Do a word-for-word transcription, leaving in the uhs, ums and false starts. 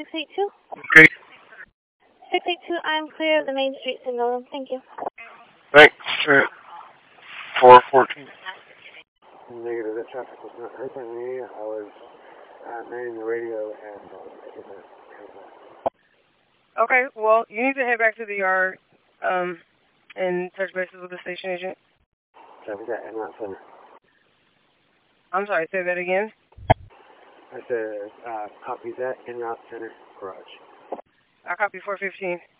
six eight two? Okay. six eight two, I'm clear of the Main Street signal. Thank you. Thanks. Uh, four fourteen. Negative, the traffic was not hurting me. I was uh, manning the radio and uh, Okay, well, you need to head back to the yard um, and touch bases with the station agent. Copy that, en route center. I'm sorry, say that again? I said, uh, copy that, en route center, garage. I copy four fifteen.